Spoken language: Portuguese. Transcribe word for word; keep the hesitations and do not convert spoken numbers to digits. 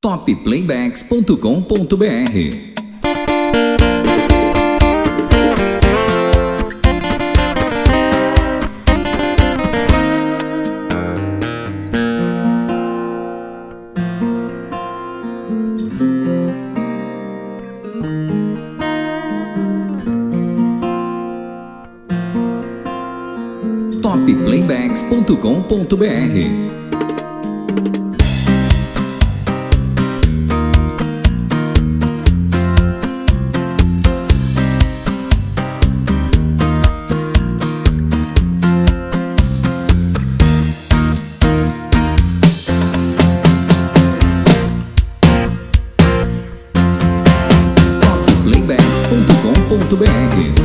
top playbacks ponto com ponto br. top playbacks ponto com ponto br. top playbacks ponto com ponto br.